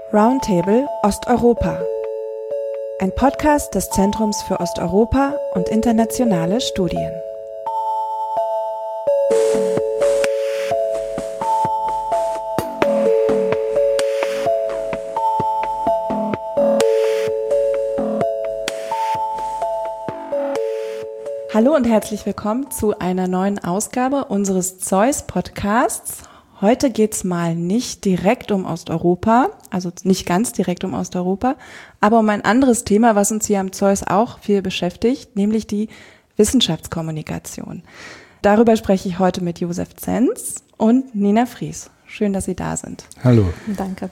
Roundtable Osteuropa. Ein Podcast des Zentrums für Osteuropa und internationale Studien. Hallo und herzlich willkommen zu einer neuen Ausgabe unseres Zeus-Podcasts. Heute geht's mal nicht direkt um Osteuropa, also nicht ganz direkt um Osteuropa, aber um ein anderes Thema, was uns hier am Zeus auch viel beschäftigt, nämlich die Wissenschaftskommunikation. Darüber spreche ich heute mit Josef Zenz und Nina Fries. Schön, dass Sie da sind. Hallo. Danke.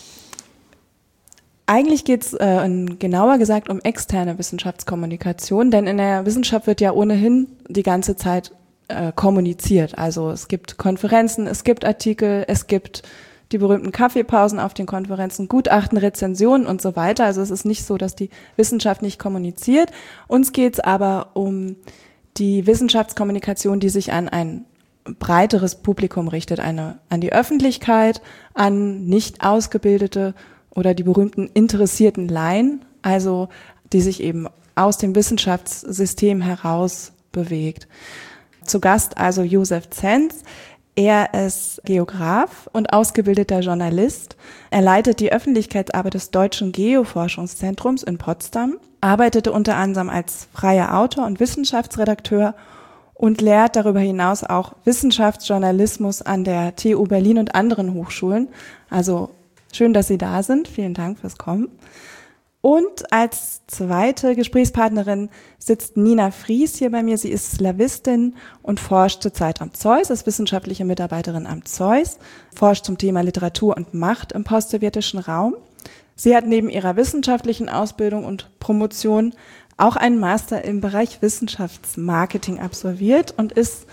Eigentlich geht's genauer gesagt um externe Wissenschaftskommunikation, denn in der Wissenschaft wird ja ohnehin die ganze Zeit kommuniziert. Also es gibt Konferenzen, es gibt Artikel, es gibt die berühmten Kaffeepausen auf den Konferenzen, Gutachten, Rezensionen und so weiter. Also es ist nicht so, dass die Wissenschaft nicht kommuniziert. Uns geht's aber um die Wissenschaftskommunikation, die sich an ein breiteres Publikum richtet, an die Öffentlichkeit, an nicht ausgebildete oder die berühmten interessierten Laien, also die sich eben aus dem Wissenschaftssystem heraus bewegt. Zu Gast also Josef Zenz. Er ist Geograf und ausgebildeter Journalist. Er leitet die Öffentlichkeitsarbeit des Deutschen Geoforschungszentrums in Potsdam, arbeitete unter anderem als freier Autor und Wissenschaftsredakteur und lehrt darüber hinaus auch Wissenschaftsjournalismus an der TU Berlin und anderen Hochschulen. Also schön, dass Sie da sind. Vielen Dank fürs Kommen. Und als zweite Gesprächspartnerin sitzt Nina Fries hier bei mir. Sie ist Slawistin und forscht zurzeit am Zeus, ist wissenschaftliche Mitarbeiterin am Zeus, forscht zum Thema Literatur und Macht im postsowjetischen Raum. Sie hat neben ihrer wissenschaftlichen Ausbildung und Promotion auch einen Master im Bereich Wissenschaftsmarketing absolviert und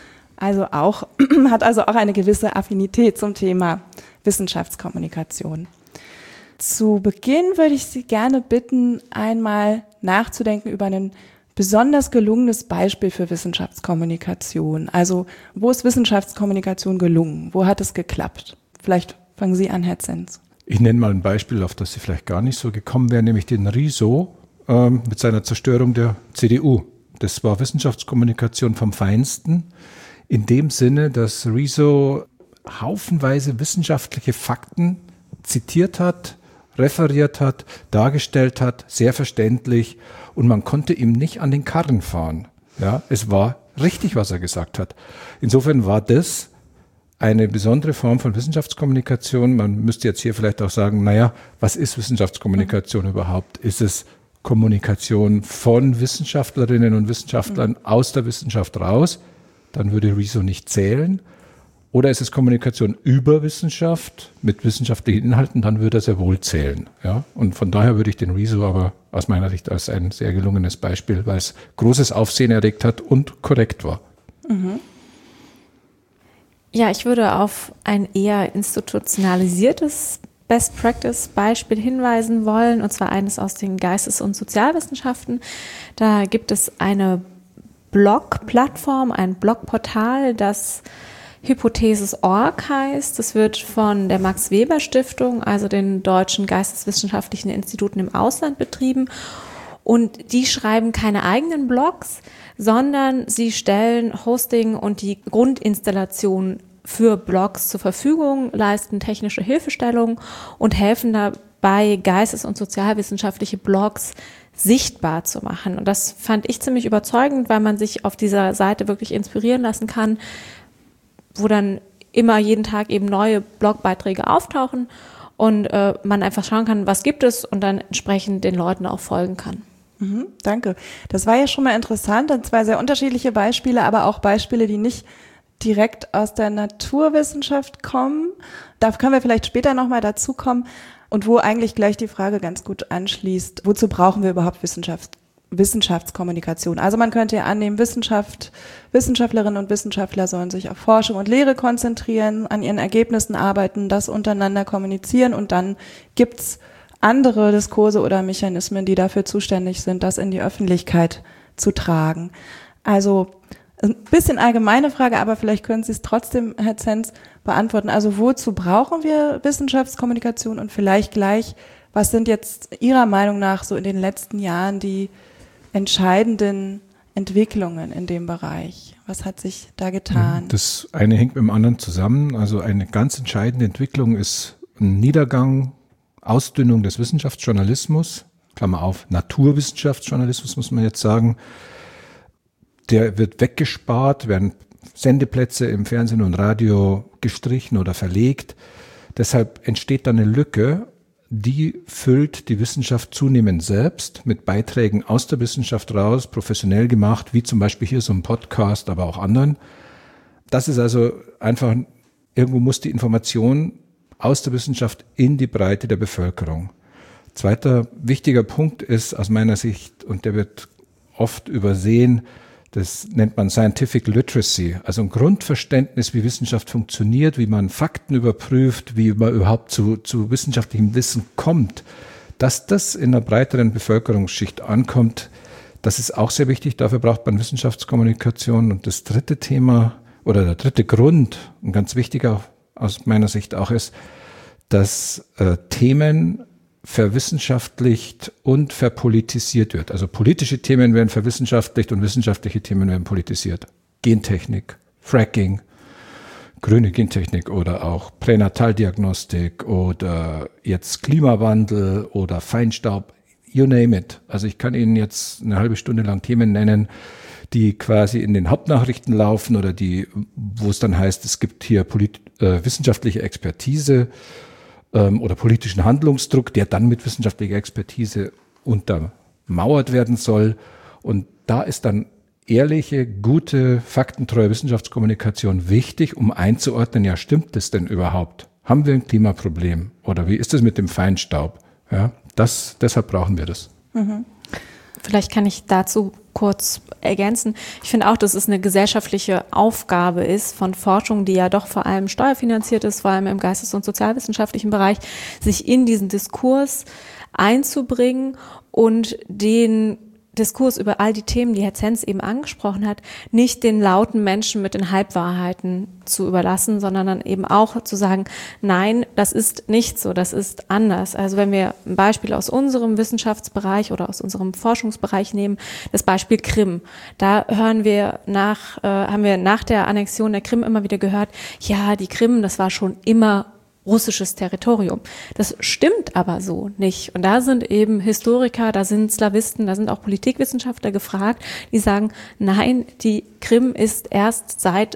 hat also auch eine gewisse Affinität zum Thema Wissenschaftskommunikation. Zu Beginn würde ich Sie gerne bitten, einmal nachzudenken über ein besonders gelungenes Beispiel für Wissenschaftskommunikation. Also, wo ist Wissenschaftskommunikation gelungen? Wo hat es geklappt? Vielleicht fangen Sie an, Herr Zenz. Ich nenne mal ein Beispiel, auf das Sie vielleicht gar nicht so gekommen wären, nämlich den Riso mit seiner Zerstörung der CDU. Das war Wissenschaftskommunikation vom Feinsten, in dem Sinne, dass Riso haufenweise wissenschaftliche Fakten zitiert hat, referiert hat, dargestellt hat, sehr verständlich, und man konnte ihm nicht an den Karren fahren. Ja, es war richtig, was er gesagt hat. Insofern war das eine besondere Form von Wissenschaftskommunikation. Man müsste jetzt hier vielleicht auch sagen, was ist Wissenschaftskommunikation überhaupt? Ist es Kommunikation von Wissenschaftlerinnen und Wissenschaftlern aus der Wissenschaft raus? Dann würde Riso nicht zählen. Oder ist es Kommunikation über Wissenschaft mit wissenschaftlichen Inhalten, dann würde er sehr wohl zählen. Ja? Und von daher würde ich den Riso aber aus meiner Sicht als ein sehr gelungenes Beispiel, weil es großes Aufsehen erregt hat und korrekt war. Mhm. Ja, ich würde auf ein eher institutionalisiertes Best-Practice-Beispiel hinweisen wollen, und zwar eines aus den Geistes- und Sozialwissenschaften. Da gibt es eine Blog-Plattform, ein Blogportal, das Hypothesis.org heißt. Das wird von der Max-Weber-Stiftung, also den deutschen geisteswissenschaftlichen Instituten im Ausland, betrieben. Und die schreiben keine eigenen Blogs, sondern sie stellen Hosting und die Grundinstallation für Blogs zur Verfügung, leisten technische Hilfestellung und helfen dabei, geistes- und sozialwissenschaftliche Blogs sichtbar zu machen. Und das fand ich ziemlich überzeugend, weil man sich auf dieser Seite wirklich inspirieren lassen kann, wo dann immer jeden Tag eben neue Blogbeiträge auftauchen und man einfach schauen kann, was gibt es, und dann entsprechend den Leuten auch folgen kann. Danke. Das war ja schon mal interessant, und zwei sehr unterschiedliche Beispiele, aber auch Beispiele, die nicht direkt aus der Naturwissenschaft kommen. Da können wir vielleicht später nochmal dazu kommen, und wo eigentlich gleich die Frage ganz gut anschließt, wozu brauchen wir überhaupt Wissenschaftskommunikation? Also man könnte ja annehmen, Wissenschaftlerinnen und Wissenschaftler sollen sich auf Forschung und Lehre konzentrieren, an ihren Ergebnissen arbeiten, das untereinander kommunizieren, und dann gibt's andere Diskurse oder Mechanismen, die dafür zuständig sind, das in die Öffentlichkeit zu tragen. Also Ein bisschen allgemeine Frage, aber vielleicht können Sie es trotzdem, Herr Zenz, beantworten. Also wozu brauchen wir Wissenschaftskommunikation und vielleicht gleich, was sind jetzt Ihrer Meinung nach so in den letzten Jahren die entscheidenden Entwicklungen in dem Bereich? Was hat sich da getan? Das eine hängt mit dem anderen zusammen. Also eine ganz entscheidende Entwicklung ist ein Niedergang, Ausdünnung des Wissenschaftsjournalismus, Klammer auf, Naturwissenschaftsjournalismus muss man jetzt sagen. Der wird weggespart, werden Sendeplätze im Fernsehen und Radio gestrichen oder verlegt. Deshalb entsteht dann eine Lücke, die füllt die Wissenschaft zunehmend selbst mit Beiträgen aus der Wissenschaft raus, professionell gemacht, wie zum Beispiel hier so ein Podcast, aber auch anderen. Das ist also einfach, irgendwo muss die Information aus der Wissenschaft in die Breite der Bevölkerung. Zweiter wichtiger Punkt ist aus meiner Sicht, und der wird oft übersehen, das nennt man Scientific Literacy, also ein Grundverständnis, wie Wissenschaft funktioniert, wie man Fakten überprüft, wie man überhaupt zu wissenschaftlichem Wissen kommt. Dass das in einer breiteren Bevölkerungsschicht ankommt, das ist auch sehr wichtig. Dafür braucht man Wissenschaftskommunikation. Und das dritte Thema oder der dritte Grund, ein ganz wichtiger aus meiner Sicht auch ist, dass Themen verwissenschaftlicht und verpolitisiert wird. Also politische Themen werden verwissenschaftlicht und wissenschaftliche Themen werden politisiert. Gentechnik, Fracking, grüne Gentechnik oder auch Pränataldiagnostik oder jetzt Klimawandel oder Feinstaub, you name it. Also ich kann Ihnen jetzt eine halbe Stunde lang Themen nennen, die quasi in den Hauptnachrichten laufen oder wo es dann heißt, es gibt hier wissenschaftliche Expertise oder politischen Handlungsdruck, der dann mit wissenschaftlicher Expertise untermauert werden soll. Und da ist dann ehrliche, gute, faktentreue Wissenschaftskommunikation wichtig, um einzuordnen, ja, stimmt das denn überhaupt? Haben wir ein Klimaproblem? Oder wie ist es mit dem Feinstaub? Ja, deshalb brauchen wir das. Mhm. Vielleicht kann ich dazu kurz ergänzen. Ich finde auch, dass es eine gesellschaftliche Aufgabe ist von Forschung, die ja doch vor allem steuerfinanziert ist, vor allem im geistes- und sozialwissenschaftlichen Bereich, sich in diesen Diskurs einzubringen und den Diskurs über all die Themen, die Herr Zenz eben angesprochen hat, nicht den lauten Menschen mit den Halbwahrheiten zu überlassen, sondern dann eben auch zu sagen, nein, das ist nicht so, das ist anders. Also wenn wir ein Beispiel aus unserem Wissenschaftsbereich oder aus unserem Forschungsbereich nehmen, das Beispiel Krim, da haben wir nach der Annexion der Krim immer wieder gehört, ja, die Krim, das war schon immer russisches Territorium. Das stimmt aber so nicht. Und da sind eben Historiker, da sind Slawisten, da sind auch Politikwissenschaftler gefragt, die sagen, nein, die Krim ist erst seit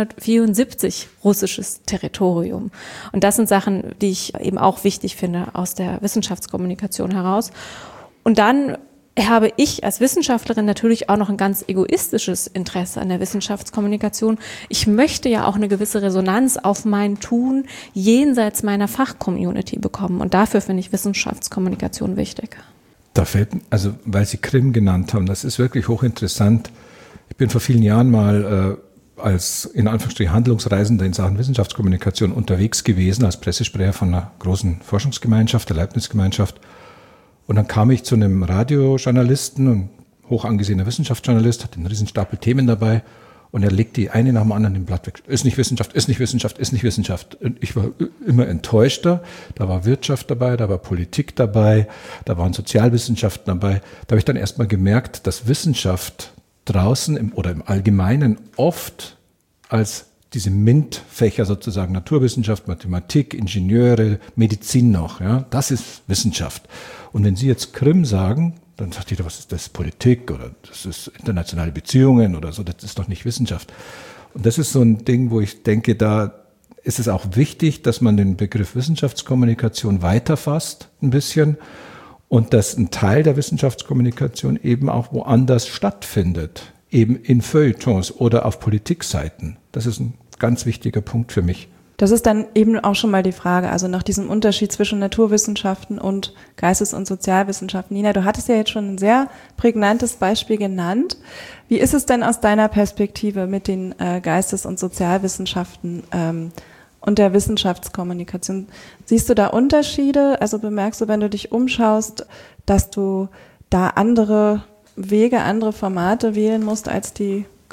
1774 russisches Territorium. Und das sind Sachen, die ich eben auch wichtig finde aus der Wissenschaftskommunikation heraus. Und dann habe ich als Wissenschaftlerin natürlich auch noch ein ganz egoistisches Interesse an der Wissenschaftskommunikation. Ich möchte ja auch eine gewisse Resonanz auf mein Tun jenseits meiner Fachcommunity bekommen. Und dafür finde ich Wissenschaftskommunikation wichtig. Da fällt, also weil Sie Krim genannt haben, das ist wirklich hochinteressant. Ich bin vor vielen Jahren mal als in Anführungsstrichen Handlungsreisender in Sachen Wissenschaftskommunikation unterwegs gewesen, als Pressesprecher von einer großen Forschungsgemeinschaft, der Leibniz-Gemeinschaft. Und dann kam ich zu einem Radiojournalisten, ein hoch angesehener Wissenschaftsjournalist, hat einen riesen Stapel Themen dabei und er legt die eine nach dem anderen im Blatt weg. Ist nicht Wissenschaft, ist nicht Wissenschaft, ist nicht Wissenschaft. Und ich war immer enttäuschter. Da war Wirtschaft dabei, da war Politik dabei, da waren Sozialwissenschaften dabei. Da habe ich dann erstmal gemerkt, dass Wissenschaft draußen im Allgemeinen oft als diese MINT-Fächer sozusagen, Naturwissenschaft, Mathematik, Ingenieure, Medizin noch, ja, das ist Wissenschaft. Und wenn Sie jetzt Krim sagen, dann sagt jeder, was ist das, Politik oder das ist internationale Beziehungen oder so, das ist doch nicht Wissenschaft. Und das ist so ein Ding, wo ich denke, da ist es auch wichtig, dass man den Begriff Wissenschaftskommunikation weiterfasst ein bisschen und dass ein Teil der Wissenschaftskommunikation eben auch woanders stattfindet, eben in Feuilletons oder auf Politikseiten. Das ist ein ganz wichtiger Punkt für mich. Das ist dann eben auch schon mal die Frage, also nach diesem Unterschied zwischen Naturwissenschaften und Geistes- und Sozialwissenschaften. Nina, du hattest ja jetzt schon ein sehr prägnantes Beispiel genannt. Wie ist es denn aus deiner Perspektive mit den Geistes- und Sozialwissenschaften und der Wissenschaftskommunikation? Siehst du da Unterschiede? Also bemerkst du, wenn du dich umschaust, dass du da andere Wege, andere Formate wählen musst als die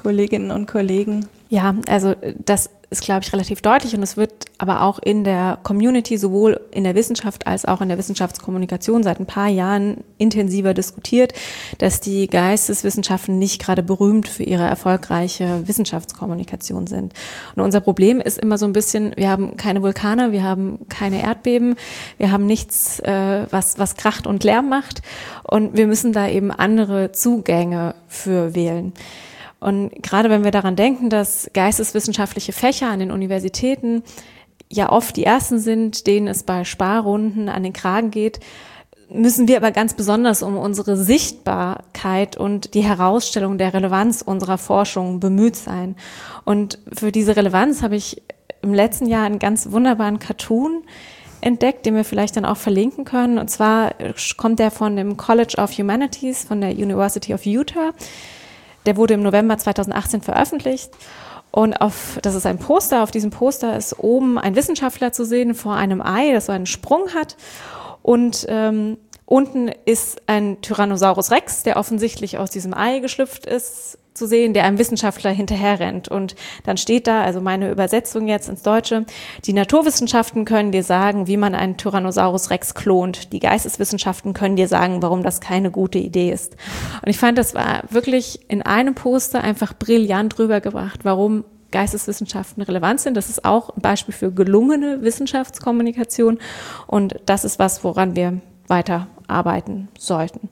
Kolleginnen und Kollegen? Ja, also das ist, glaube ich, relativ deutlich und es wird aber auch in der Community, sowohl in der Wissenschaft als auch in der Wissenschaftskommunikation seit ein paar Jahren intensiver diskutiert, dass die Geisteswissenschaften nicht gerade berühmt für ihre erfolgreiche Wissenschaftskommunikation sind. Und unser Problem ist immer so ein bisschen, wir haben keine Vulkane, wir haben keine Erdbeben, wir haben nichts, was kracht und Lärm macht und wir müssen da eben andere Zugänge für wählen. Und gerade wenn wir daran denken, dass geisteswissenschaftliche Fächer an den Universitäten ja oft die ersten sind, denen es bei Sparrunden an den Kragen geht, müssen wir aber ganz besonders um unsere Sichtbarkeit und die Herausstellung der Relevanz unserer Forschung bemüht sein. Und für diese Relevanz habe ich im letzten Jahr einen ganz wunderbaren Cartoon entdeckt, den wir vielleicht dann auch verlinken können. Und zwar kommt der von dem College of Humanities von der University of Utah. Der wurde im November 2018 veröffentlicht und das ist ein Poster. Auf diesem Poster ist oben ein Wissenschaftler zu sehen vor einem Ei, das so einen Sprung hat. Und unten ist ein Tyrannosaurus Rex, der offensichtlich aus diesem Ei geschlüpft ist, zu sehen, der einem Wissenschaftler hinterherrennt. Und dann steht da, also meine Übersetzung jetzt ins Deutsche, die Naturwissenschaften können dir sagen, wie man einen Tyrannosaurus Rex klont. Die Geisteswissenschaften können dir sagen, warum das keine gute Idee ist. Und ich fand, das war wirklich in einem Poster einfach brillant rübergebracht, warum Geisteswissenschaften relevant sind. Das ist auch ein Beispiel für gelungene Wissenschaftskommunikation. Und das ist was, woran wir weiter arbeiten sollten.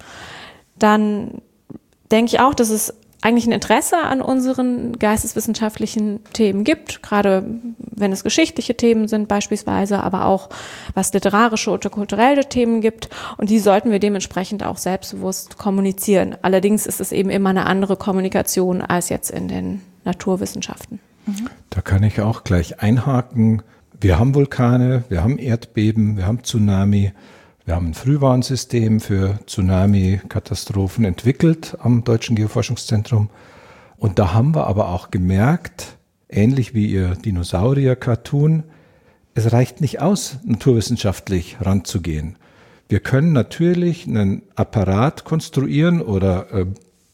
Dann denke ich auch, dass es eigentlich ein Interesse an unseren geisteswissenschaftlichen Themen gibt, gerade wenn es geschichtliche Themen sind beispielsweise, aber auch was literarische oder kulturelle Themen gibt und die sollten wir dementsprechend auch selbstbewusst kommunizieren. Allerdings ist es eben immer eine andere Kommunikation als jetzt in den Naturwissenschaften. Da kann ich auch gleich einhaken. Wir haben Vulkane, wir haben Erdbeben, wir haben Tsunami. Wir haben ein Frühwarnsystem für Tsunami-Katastrophen entwickelt am Deutschen Geoforschungszentrum. Und da haben wir aber auch gemerkt, ähnlich wie Ihr Dinosaurier-Cartoon, es reicht nicht aus, naturwissenschaftlich ranzugehen. Wir können natürlich einen Apparat konstruieren oder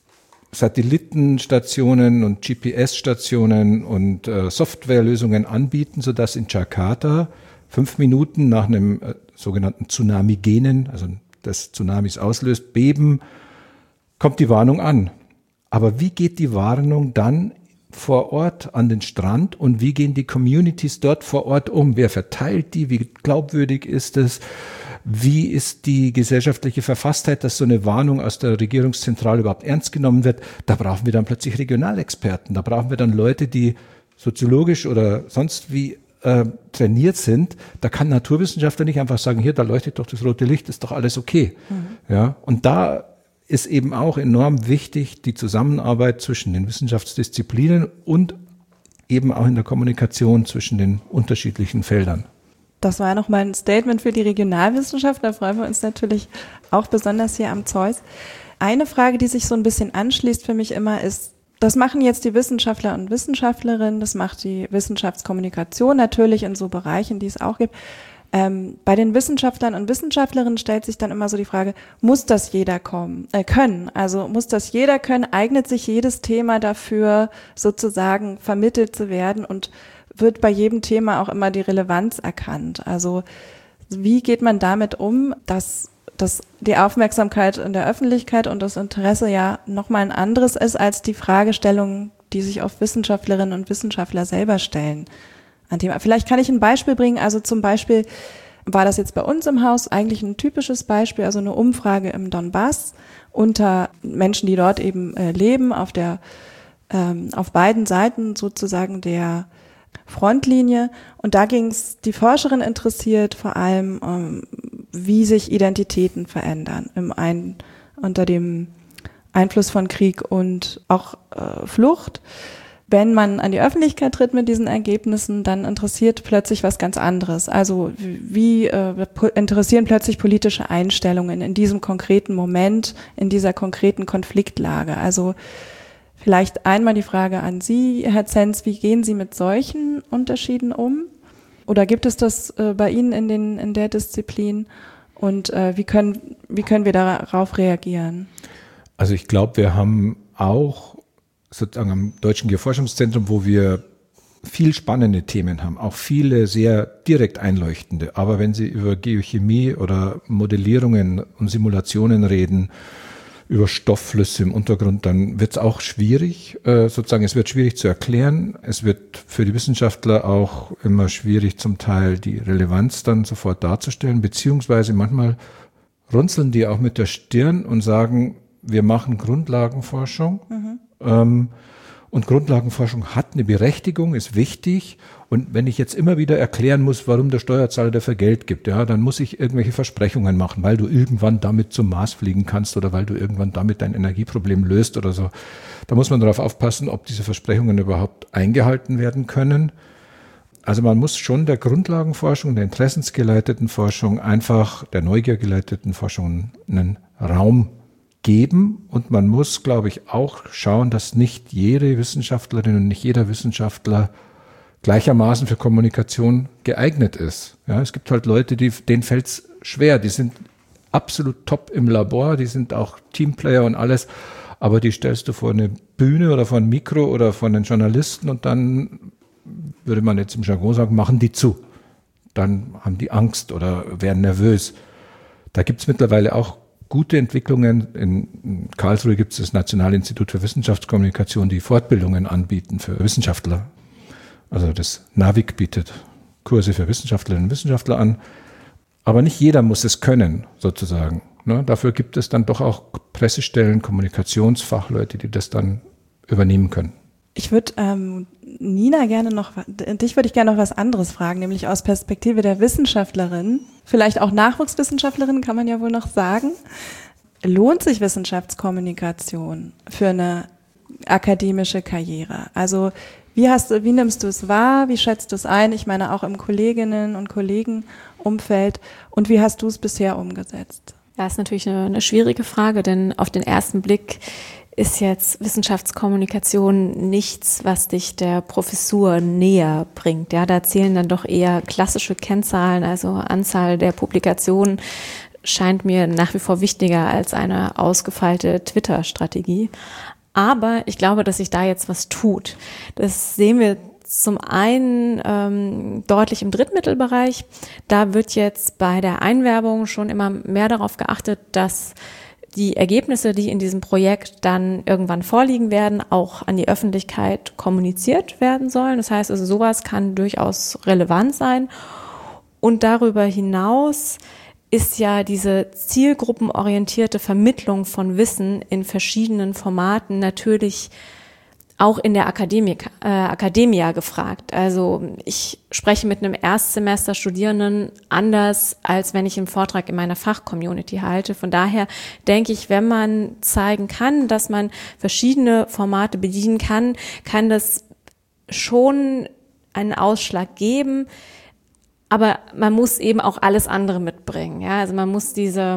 Satellitenstationen und GPS-Stationen und Softwarelösungen anbieten, sodass in Jakarta 5 Minuten nach einem sogenannten Tsunamigenen, also das Tsunamis auslöst, Beben, kommt die Warnung an. Aber wie geht die Warnung dann vor Ort an den Strand und wie gehen die Communities dort vor Ort um? Wer verteilt die? Wie glaubwürdig ist es? Wie ist die gesellschaftliche Verfasstheit, dass so eine Warnung aus der Regierungszentrale überhaupt ernst genommen wird? Da brauchen wir dann plötzlich Regionalexperten. Da brauchen wir dann Leute, die soziologisch oder sonst wie trainiert sind. Da kann ein Naturwissenschaftler nicht einfach sagen, hier, da leuchtet doch das rote Licht, ist doch alles okay. Ja, und da ist eben auch enorm wichtig die Zusammenarbeit zwischen den Wissenschaftsdisziplinen und eben auch in der Kommunikation zwischen den unterschiedlichen Feldern. Das war nochmal ein Statement für die Regionalwissenschaft. Da freuen wir uns natürlich auch besonders hier am Zeus. Eine Frage, die sich so ein bisschen anschließt für mich immer, ist, das machen jetzt die Wissenschaftler und Wissenschaftlerinnen, das macht die Wissenschaftskommunikation natürlich in so Bereichen, die es auch gibt. Bei den Wissenschaftlern und Wissenschaftlerinnen stellt sich dann immer so die Frage, muss das jeder können? Also muss das jeder können? Eignet sich jedes Thema dafür, sozusagen vermittelt zu werden und wird bei jedem Thema auch immer die Relevanz erkannt? Also wie geht man damit um, dass die Aufmerksamkeit in der Öffentlichkeit und das Interesse ja nochmal ein anderes ist als die Fragestellungen, die sich oft Wissenschaftlerinnen und Wissenschaftler selber stellen. Vielleicht kann ich ein Beispiel bringen. Also zum Beispiel war das jetzt bei uns im Haus eigentlich ein typisches Beispiel, also eine Umfrage im Donbass unter Menschen, die dort eben leben, auf beiden Seiten sozusagen der Frontlinie. Und da ging es die Forscherin interessiert vor allem, wie sich Identitäten verändern unter dem Einfluss von Krieg und auch Flucht. Wenn man an die Öffentlichkeit tritt mit diesen Ergebnissen, dann interessiert plötzlich was ganz anderes. Also wie interessieren plötzlich politische Einstellungen in diesem konkreten Moment, in dieser konkreten Konfliktlage? Also vielleicht einmal die Frage an Sie, Herr Zenz, wie gehen Sie mit solchen Unterschieden um? Oder gibt es das bei Ihnen in der Disziplin? Und wie können wir darauf reagieren? Also ich glaube, wir haben auch sozusagen am Deutschen Geoforschungszentrum, wo wir viel spannende Themen haben, auch viele sehr direkt einleuchtende. Aber wenn Sie über Geochemie oder Modellierungen und Simulationen reden, über Stoffflüsse im Untergrund, dann wird es auch schwierig, sozusagen, es wird schwierig zu erklären. Es wird für die Wissenschaftler auch immer schwierig, zum Teil die Relevanz dann sofort darzustellen, beziehungsweise manchmal runzeln die auch mit der Stirn und sagen, wir machen Grundlagenforschung. Und Grundlagenforschung hat eine Berechtigung, ist wichtig. Und wenn ich jetzt immer wieder erklären muss, warum der Steuerzahler dafür Geld gibt, ja, dann muss ich irgendwelche Versprechungen machen, weil du irgendwann damit zum Mars fliegen kannst oder weil du irgendwann damit dein Energieproblem löst oder so. Da muss man darauf aufpassen, ob diese Versprechungen überhaupt eingehalten werden können. Also man muss schon der Grundlagenforschung, der interessensgeleiteten Forschung, einfach der neugiergeleiteten Forschung einen Raum geben. Und man muss, glaube ich, auch schauen, dass nicht jede Wissenschaftlerin und nicht jeder Wissenschaftler gleichermaßen für Kommunikation geeignet ist. Ja, es gibt halt Leute, denen fällt es schwer. Die sind absolut top im Labor, die sind auch Teamplayer und alles. Aber die stellst du vor eine Bühne oder vor ein Mikro oder vor einen Journalisten und dann, würde man jetzt im Jargon sagen, machen die zu. Dann haben die Angst oder werden nervös. Da gibt es mittlerweile auch gute Entwicklungen. In Karlsruhe gibt es das Nationale Institut für Wissenschaftskommunikation, die Fortbildungen anbieten für Wissenschaftler. Also das NAVIC bietet Kurse für Wissenschaftlerinnen und Wissenschaftler an. Aber nicht jeder muss es können, sozusagen. Ne? Dafür gibt es dann doch auch Pressestellen, Kommunikationsfachleute, die das dann übernehmen können. Ich würde Nina dich würde ich gerne noch was anderes fragen, nämlich aus Perspektive der Wissenschaftlerin, vielleicht auch Nachwuchswissenschaftlerin, kann man ja wohl noch sagen. Lohnt sich Wissenschaftskommunikation für eine akademische Karriere? Also wie nimmst du es wahr? Wie schätzt du es ein? Ich meine auch im Kolleginnen- und Kollegenumfeld. Und wie hast du es bisher umgesetzt? Ja, ist natürlich eine schwierige Frage, denn auf den ersten Blick ist jetzt Wissenschaftskommunikation nichts, was dich der Professur näher bringt. Ja, da zählen dann doch eher klassische Kennzahlen, also Anzahl der Publikationen scheint mir nach wie vor wichtiger als eine ausgefeilte Twitter-Strategie. Aber ich glaube, dass sich da jetzt was tut. Das sehen wir zum einen deutlich im Drittmittelbereich. Da wird jetzt bei der Einwerbung schon immer mehr darauf geachtet, dass die Ergebnisse, die in diesem Projekt dann irgendwann vorliegen werden, auch an die Öffentlichkeit kommuniziert werden sollen. Das heißt also, sowas kann durchaus relevant sein. Und darüber hinaus ist ja diese zielgruppenorientierte Vermittlung von Wissen in verschiedenen Formaten natürlich auch in der Academia gefragt. Also ich spreche mit einem Erstsemester-Studierenden anders, als wenn ich einen Vortrag in meiner Fachcommunity halte. Von daher denke ich, wenn man zeigen kann, dass man verschiedene Formate bedienen kann, kann das schon einen Ausschlag geben. Aber man muss eben auch alles andere mitbringen. Ja, also man muss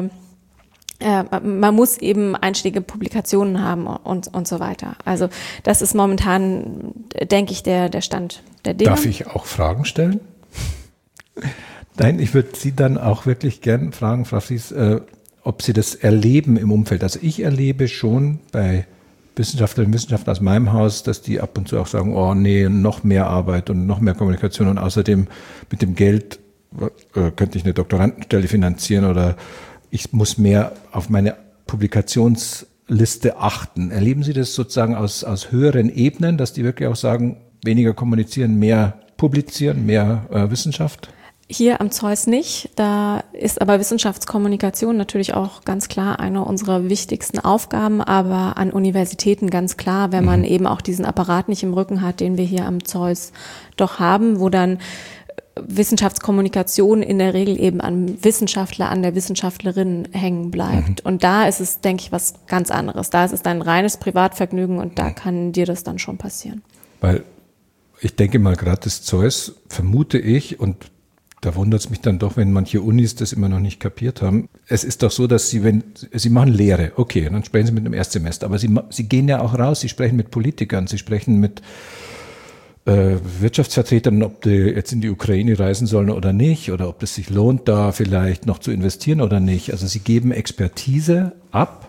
eben einschlägige Publikationen haben und so weiter. Also das ist momentan, denke ich, der Stand der Dinge. Darf ich auch Fragen stellen? Nein, ich würde Sie dann auch wirklich gern fragen, Frau Fries, ob Sie das erleben im Umfeld. Also ich erlebe schon bei Wissenschaftlerinnen und Wissenschaftlern aus meinem Haus, dass die ab und zu auch sagen, oh nee, noch mehr Arbeit und noch mehr Kommunikation und außerdem mit dem Geld könnte ich eine Doktorandenstelle finanzieren oder ich muss mehr auf meine Publikationsliste achten. Erleben Sie das sozusagen aus höheren Ebenen, dass die wirklich auch sagen, weniger kommunizieren, mehr publizieren, mehr Wissenschaft? Hier am Zeus nicht. Da ist aber Wissenschaftskommunikation natürlich auch ganz klar eine unserer wichtigsten Aufgaben, aber an Universitäten ganz klar, wenn man eben auch diesen Apparat nicht im Rücken hat, den wir hier am Zeus doch haben, wo dann Wissenschaftskommunikation in der Regel eben an Wissenschaftler, an der Wissenschaftlerin hängen bleibt. Und da ist es, denke ich, was ganz anderes. Da ist es ein reines Privatvergnügen und da kann dir das dann schon passieren. Weil ich denke mal, gerade das Zeus, vermute ich, und da wundert es mich dann doch, wenn manche Unis das immer noch nicht kapiert haben. Es ist doch so, dass Sie machen Lehre, okay, dann sprechen Sie mit einem Erstsemester, aber Sie gehen ja auch raus, Sie sprechen mit Politikern, Sie sprechen mit Wirtschaftsvertretern, ob die jetzt in die Ukraine reisen sollen oder nicht, oder ob es sich lohnt, da vielleicht noch zu investieren oder nicht. Also Sie geben Expertise ab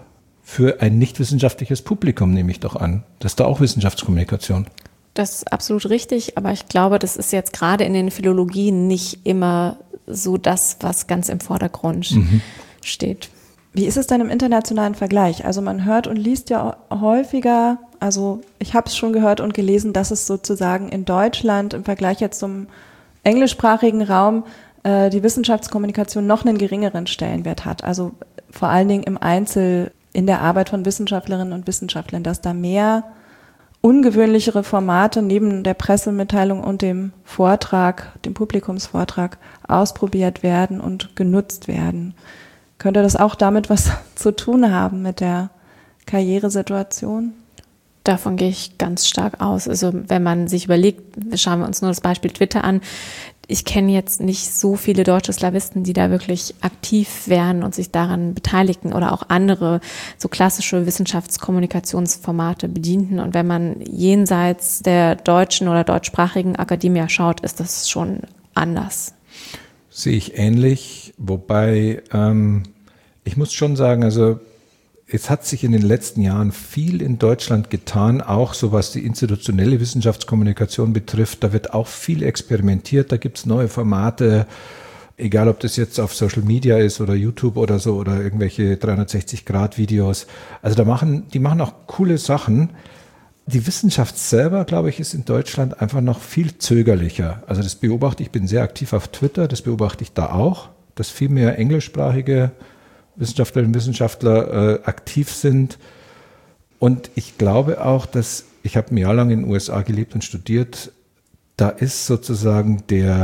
für ein nicht wissenschaftliches Publikum, nehme ich doch an. Das ist da auch Wissenschaftskommunikation. Das ist absolut richtig, aber ich glaube, das ist jetzt gerade in den Philologien nicht immer so das, was ganz im Vordergrund steht. Wie ist es denn im internationalen Vergleich? Also man hört und liest ja häufiger, also ich habe es schon gehört und gelesen, dass es sozusagen in Deutschland im Vergleich jetzt zum englischsprachigen Raum die Wissenschaftskommunikation noch einen geringeren Stellenwert hat. Also vor allen Dingen in der Arbeit von Wissenschaftlerinnen und Wissenschaftlern, dass da mehr ungewöhnlichere Formate neben der Pressemitteilung und dem Vortrag, dem Publikumsvortrag ausprobiert werden und genutzt werden. Könnte das auch damit was zu tun haben mit der Karrieresituation? Davon gehe ich ganz stark aus. Also wenn man sich überlegt, schauen wir uns nur das Beispiel Twitter an. Ich kenne jetzt nicht so viele deutsche Slawisten, die da wirklich aktiv wären und sich daran beteiligten oder auch andere so klassische Wissenschaftskommunikationsformate bedienten. Und wenn man jenseits der deutschen oder deutschsprachigen Akademie schaut, ist das schon anders. Sehe ich ähnlich, wobei ich muss schon sagen, also es hat sich in den letzten Jahren viel in Deutschland getan, auch so was die institutionelle Wissenschaftskommunikation betrifft. Da wird auch viel experimentiert, da gibt es neue Formate, egal ob das jetzt auf Social Media ist oder YouTube oder so oder irgendwelche 360-Grad-Videos. Also die machen auch coole Sachen. Die Wissenschaft selber, glaube ich, ist in Deutschland einfach noch viel zögerlicher. Also das beobachte ich, bin sehr aktiv auf Twitter, das beobachte ich da auch, dass viel mehr englischsprachige Wissenschaftlerinnen und Wissenschaftler aktiv sind. Und ich glaube auch, dass, ich habe ein Jahr lang in den USA gelebt und studiert, da ist sozusagen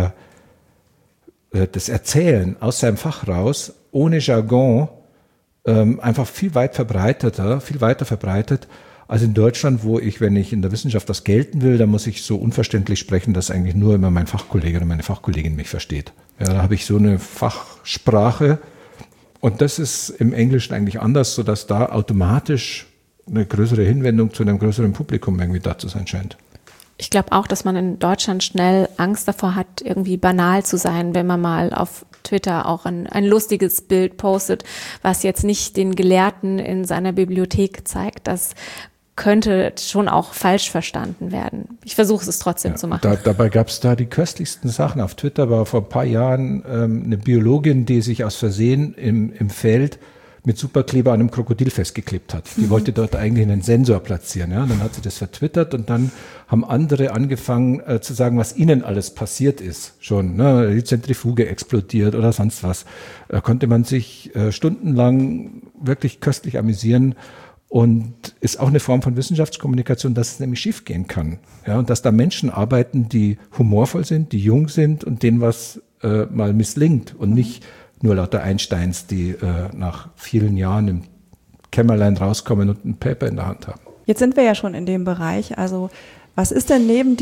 das Erzählen aus seinem Fach raus, ohne Jargon, einfach viel weiter verbreitet, als in Deutschland, wo ich, wenn ich in der Wissenschaft was gelten will, dann muss ich so unverständlich sprechen, dass eigentlich nur immer mein Fachkollege oder meine Fachkollegin mich versteht. Ja, da habe ich so eine Fachsprache. Und das ist im Englischen eigentlich anders, sodass da automatisch eine größere Hinwendung zu einem größeren Publikum irgendwie da zu sein scheint. Ich glaube auch, dass man in Deutschland schnell Angst davor hat, irgendwie banal zu sein, wenn man mal auf Twitter auch ein lustiges Bild postet, was jetzt nicht den Gelehrten in seiner Bibliothek zeigt. Das könnte schon auch falsch verstanden werden. Ich versuche es trotzdem zu machen. Dabei gab es da die köstlichsten Sachen. Auf Twitter war vor ein paar Jahren eine Biologin, die sich aus Versehen im Feld mit Superkleber an einem Krokodil festgeklebt hat. Die wollte dort eigentlich einen Sensor platzieren. Ja? Dann hat sie das vertwittert und dann haben andere angefangen zu sagen, was ihnen alles passiert ist. Schon, ne? Die Zentrifuge explodiert oder sonst was. Da konnte man sich stundenlang wirklich köstlich amüsieren. Und ist auch eine Form von Wissenschaftskommunikation, dass es nämlich schief gehen kann. Ja, und dass da Menschen arbeiten, die humorvoll sind, die jung sind und denen was mal misslingt und nicht nur lauter Einsteins, die nach vielen Jahren im Kämmerlein rauskommen und ein Paper in der Hand haben. Jetzt sind wir ja schon in dem Bereich. Also was ist denn neben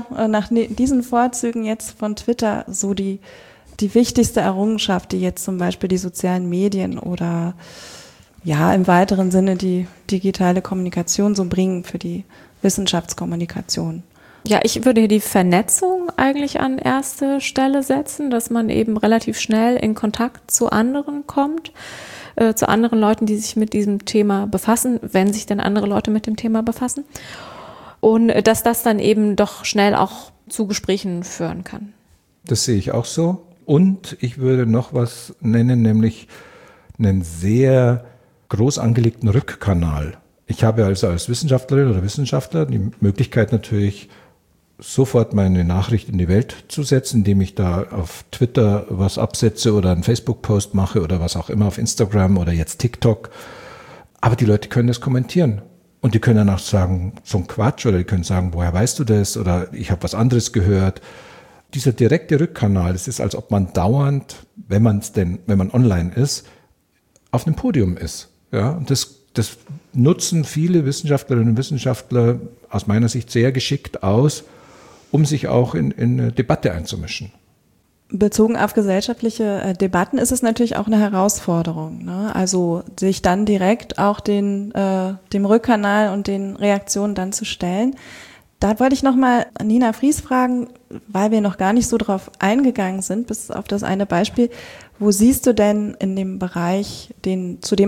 diesen Vorzügen jetzt von Twitter so die wichtigste Errungenschaft, die jetzt zum Beispiel die sozialen Medien oder ja, im weiteren Sinne die digitale Kommunikation so bringen für die Wissenschaftskommunikation? Ja, ich würde hier die Vernetzung eigentlich an erste Stelle setzen, dass man eben relativ schnell in Kontakt zu anderen kommt, zu anderen Leuten, die sich mit diesem Thema befassen, wenn sich denn andere Leute mit dem Thema befassen. Und dass das dann eben doch schnell auch zu Gesprächen führen kann. Das sehe ich auch so. Und ich würde noch was nennen, nämlich einen sehr groß angelegten Rückkanal. Ich habe also als Wissenschaftlerin oder Wissenschaftler die Möglichkeit natürlich sofort meine Nachricht in die Welt zu setzen, indem ich da auf Twitter was absetze oder einen Facebook-Post mache oder was auch immer auf Instagram oder jetzt TikTok. Aber die Leute können das kommentieren und die können dann auch sagen, so ein Quatsch, oder die können sagen, woher weißt du das, oder ich habe was anderes gehört. Dieser direkte Rückkanal, es ist, als ob man dauernd, wenn man online ist, auf einem Podium ist. Ja, und das nutzen viele Wissenschaftlerinnen und Wissenschaftler aus meiner Sicht sehr geschickt aus, um sich auch in eine Debatte einzumischen. Bezogen auf gesellschaftliche Debatten ist es natürlich auch eine Herausforderung, ne? Also sich dann direkt auch dem Rückkanal und den Reaktionen dann zu stellen. Da wollte ich nochmal Nina Fries fragen, weil wir noch gar nicht so drauf eingegangen sind, bis auf das eine Beispiel. Wo siehst du denn in dem Bereich, zu dem am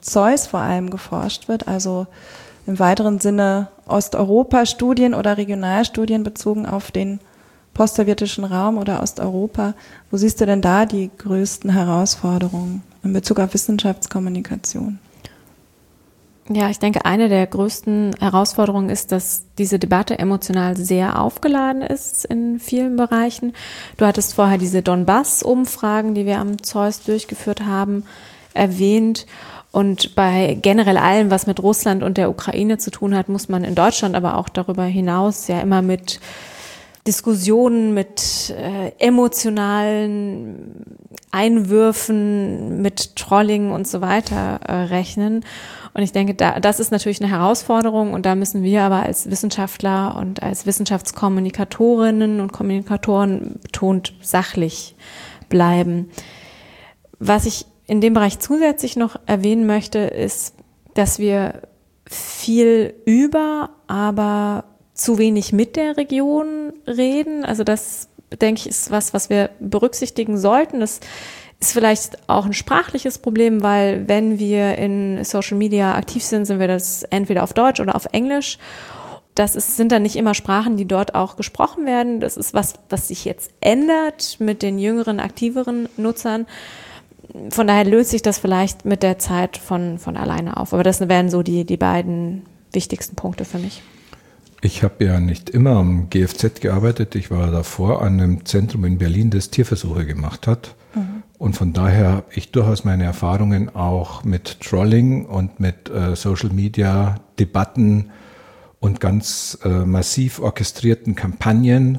Zeus vor allem geforscht wird, also im weiteren Sinne Osteuropa-Studien oder Regionalstudien bezogen auf den postsowjetischen Raum oder Osteuropa. Wo siehst du denn da die größten Herausforderungen in Bezug auf Wissenschaftskommunikation? Ja, ich denke, eine der größten Herausforderungen ist, dass diese Debatte emotional sehr aufgeladen ist in vielen Bereichen. Du hattest vorher diese Donbass-Umfragen, die wir am Zeus durchgeführt haben, erwähnt. Und bei generell allem, was mit Russland und der Ukraine zu tun hat, muss man in Deutschland, aber auch darüber hinaus ja immer mit Diskussionen, mit emotionalen Einwürfen, mit Trolling und so weiter rechnen. Und ich denke, das ist natürlich eine Herausforderung und da müssen wir aber als Wissenschaftler und als Wissenschaftskommunikatorinnen und Kommunikatoren betont sachlich bleiben. Was ich in dem Bereich zusätzlich noch erwähnen möchte, ist, dass wir viel über, aber zu wenig mit der Region reden. Also das, denke ich, ist was wir berücksichtigen sollten. Das ist vielleicht auch ein sprachliches Problem, weil wenn wir in Social Media aktiv sind, sind wir das entweder auf Deutsch oder auf Englisch. Sind dann nicht immer Sprachen, die dort auch gesprochen werden. Das ist was sich jetzt ändert mit den jüngeren, aktiveren Nutzern. Von daher löst sich das vielleicht mit der Zeit von alleine auf. Aber das wären so die beiden wichtigsten Punkte für mich. Ich habe ja nicht immer am GFZ gearbeitet. Ich war davor an einem Zentrum in Berlin, das Tierversuche gemacht hat. Mhm. Und von daher habe ich durchaus meine Erfahrungen auch mit Trolling und mit Social-Media-Debatten und ganz massiv orchestrierten Kampagnen,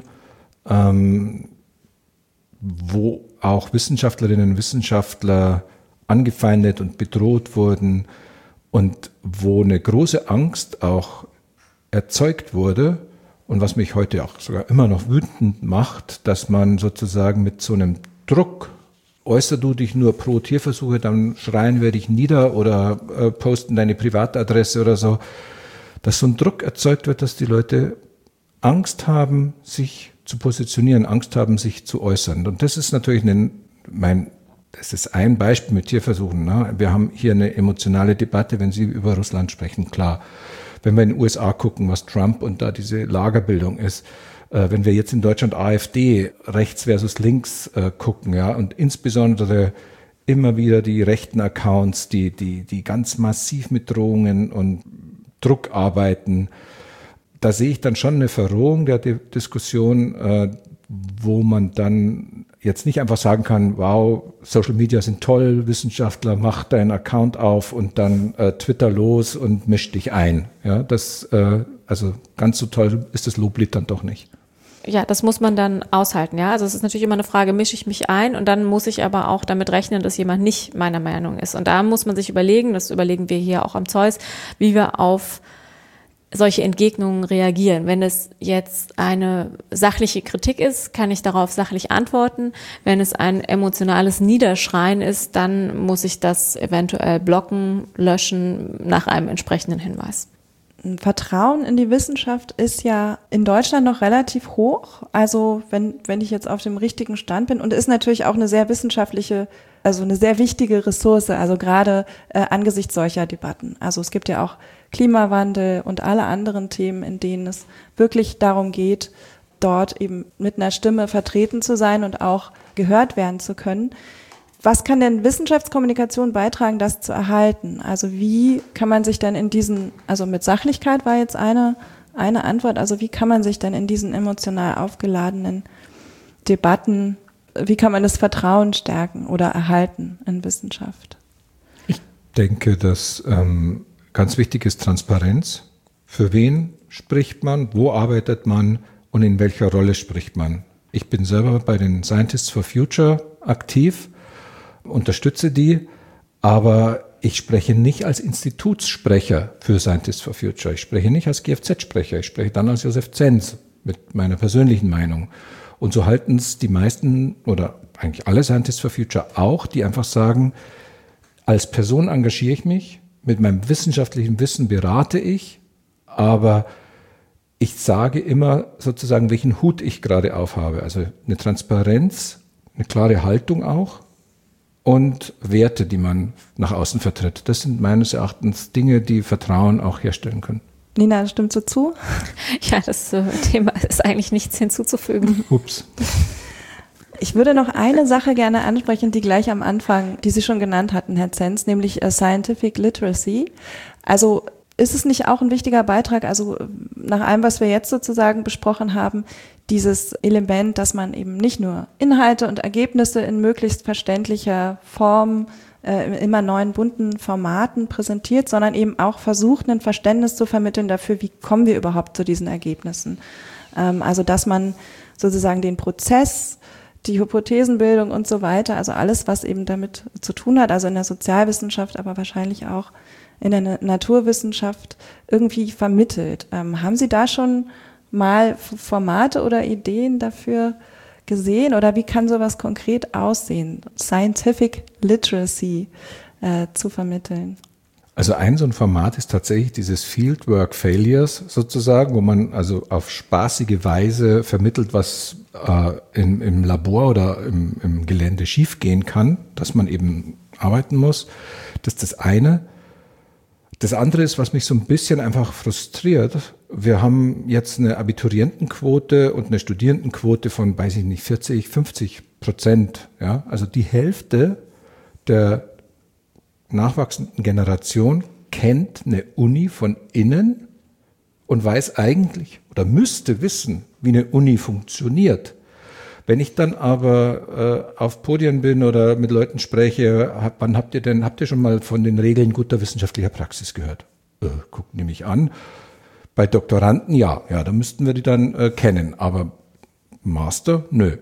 wo auch Wissenschaftlerinnen und Wissenschaftler angefeindet und bedroht wurden und wo eine große Angst auch erzeugt wurde und was mich heute auch sogar immer noch wütend macht, dass man sozusagen mit so einem Druck, äußer du dich nur pro Tierversuche, dann schreien wir dich nieder oder posten deine Privatadresse oder so, dass so ein Druck erzeugt wird, dass die Leute Angst haben, sich zu positionieren, Angst haben, sich zu äußern. Und das ist natürlich das ist ein Beispiel mit Tierversuchen. Ne? Wir haben hier eine emotionale Debatte, wenn Sie über Russland sprechen, klar. Wenn wir in den USA gucken, was Trump und da diese Lagerbildung ist, wenn wir jetzt in Deutschland AfD, rechts versus links gucken, ja, und insbesondere immer wieder die rechten Accounts, die ganz massiv mit Drohungen und Druck arbeiten, da sehe ich dann schon eine Verrohung der Diskussion, wo man dann jetzt nicht einfach sagen kann, wow, Social Media sind toll, Wissenschaftler, mach deinen Account auf und dann Twitter los und misch dich ein. Ja, also ganz so toll ist das Loblied dann doch nicht. Ja, das muss man dann aushalten, ja. Also es ist natürlich immer eine Frage, mische ich mich ein und dann muss ich aber auch damit rechnen, dass jemand nicht meiner Meinung ist. Und da muss man sich überlegen, das überlegen wir hier auch am Zeus, wie wir auf solche Entgegnungen reagieren. Wenn es jetzt eine sachliche Kritik ist, kann ich darauf sachlich antworten. Wenn es ein emotionales Niederschreien ist, dann muss ich das eventuell blocken, löschen nach einem entsprechenden Hinweis. Vertrauen in die Wissenschaft ist ja in Deutschland noch relativ hoch. Also wenn ich jetzt auf dem richtigen Stand bin, und ist natürlich auch eine sehr wissenschaftliche, also eine sehr wichtige Ressource, also gerade angesichts solcher Debatten. Also es gibt ja auch Klimawandel und alle anderen Themen, in denen es wirklich darum geht, dort eben mit einer Stimme vertreten zu sein und auch gehört werden zu können. Was kann denn Wissenschaftskommunikation beitragen, das zu erhalten? Also wie kann man sich dann also mit Sachlichkeit war jetzt eine Antwort, also wie kann man sich dann in diesen emotional aufgeladenen Debatten, wie kann man das Vertrauen stärken oder erhalten in Wissenschaft? Ich denke, dass ganz wichtig ist Transparenz. Für wen spricht man, wo arbeitet man und in welcher Rolle spricht man? Ich bin selber bei den Scientists for Future aktiv, unterstütze die, aber ich spreche nicht als Institutssprecher für Scientists for Future. Ich spreche nicht als GFZ-Sprecher. Ich spreche dann als Josef Zenz mit meiner persönlichen Meinung. Und so halten es die meisten oder eigentlich alle Scientists for Future auch, die einfach sagen, als Person engagiere ich mich, mit meinem wissenschaftlichen Wissen berate ich, aber ich sage immer sozusagen, welchen Hut ich gerade aufhabe. Also eine Transparenz, eine klare Haltung auch. und Werte, die man nach außen vertritt. Das sind meines Erachtens Dinge, die Vertrauen auch herstellen können. Nina, stimmst du zu? Ja, das Thema ist eigentlich nichts hinzuzufügen. Ups. Ich würde noch eine Sache gerne ansprechen, die gleich am Anfang, die Sie schon genannt hatten, Herr Zenz, nämlich Scientific Literacy. Also ist es nicht auch ein wichtiger Beitrag, also nach allem, was wir jetzt sozusagen besprochen haben, dieses Element, dass man eben nicht nur Inhalte und Ergebnisse in möglichst verständlicher Form, immer neuen bunten Formaten präsentiert, sondern eben auch versucht, ein Verständnis zu vermitteln dafür, wie kommen wir überhaupt zu diesen Ergebnissen. Also dass man sozusagen den Prozess, die Hypothesenbildung und so weiter, also alles, was eben damit zu tun hat, also in der Sozialwissenschaft, aber wahrscheinlich auch in der Naturwissenschaft irgendwie vermittelt. Haben Sie da schon mal Formate oder Ideen dafür gesehen oder wie kann sowas konkret aussehen, Scientific Literacy zu vermitteln? Also so ein Format ist tatsächlich dieses Fieldwork Failures sozusagen, wo man also auf spaßige Weise vermittelt, was im Labor oder im Gelände schiefgehen kann, dass man eben arbeiten muss. Das ist das eine. Das andere ist, was mich so ein bisschen einfach frustriert. Wir haben jetzt eine Abiturientenquote und eine Studierendenquote von, weiß ich nicht, 40-50%. Ja? Also die Hälfte der nachwachsenden Generation kennt eine Uni von innen und weiß eigentlich oder müsste wissen, wie eine Uni funktioniert. Wenn ich dann aber auf Podien bin oder mit Leuten spreche, wann habt ihr schon mal von den Regeln guter wissenschaftlicher Praxis gehört? Guckt nämlich an. Bei Doktoranden ja, da müssten wir die dann kennen, aber Master, nö.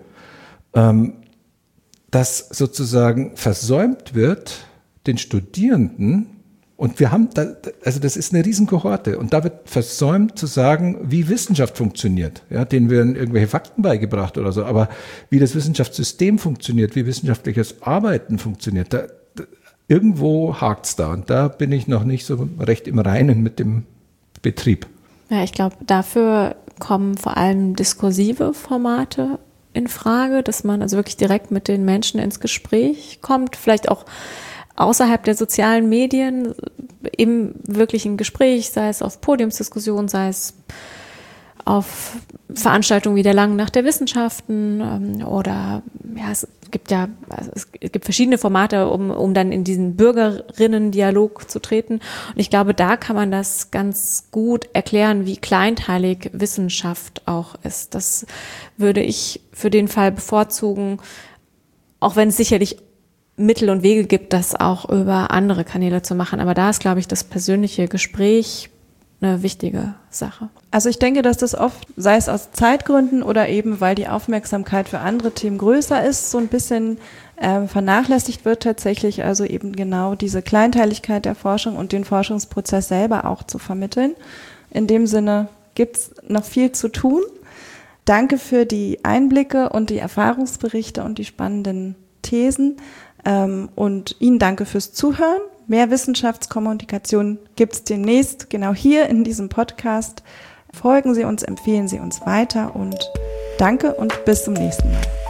Dass sozusagen versäumt wird, den Studierenden, und wir haben, also das ist eine Riesenkohorte, und da wird versäumt zu sagen, wie Wissenschaft funktioniert. Ja, denen werden irgendwelche Fakten beigebracht oder so, aber wie das Wissenschaftssystem funktioniert, wie wissenschaftliches Arbeiten funktioniert, irgendwo hakt's da, und da bin ich noch nicht so recht im Reinen mit dem Betrieb. Ja, ich glaube, dafür kommen vor allem diskursive Formate in Frage, dass man also wirklich direkt mit den Menschen ins Gespräch kommt, vielleicht auch außerhalb der sozialen Medien im wirklichen Gespräch, sei es auf Podiumsdiskussionen, sei es auf Veranstaltungen wie der Langen Nacht der Wissenschaften oder ja, es gibt verschiedene Formate, um dann in diesen Bürgerinnen-Dialog zu treten. Und ich glaube, da kann man das ganz gut erklären, wie kleinteilig Wissenschaft auch ist. Das würde ich für den Fall bevorzugen, auch wenn es sicherlich Mittel und Wege gibt, das auch über andere Kanäle zu machen. Aber da ist, glaube ich, das persönliche Gespräch eine wichtige Sache. Also ich denke, dass das oft, sei es aus Zeitgründen oder eben, weil die Aufmerksamkeit für andere Themen größer ist, so ein bisschen vernachlässigt wird tatsächlich, also eben genau diese Kleinteiligkeit der Forschung und den Forschungsprozess selber auch zu vermitteln. In dem Sinne gibt es noch viel zu tun. Danke für die Einblicke und die Erfahrungsberichte und die spannenden Thesen. Und Ihnen danke fürs Zuhören. Mehr Wissenschaftskommunikation gibt es demnächst genau hier in diesem Podcast. Folgen Sie uns, empfehlen Sie uns weiter und danke und bis zum nächsten Mal.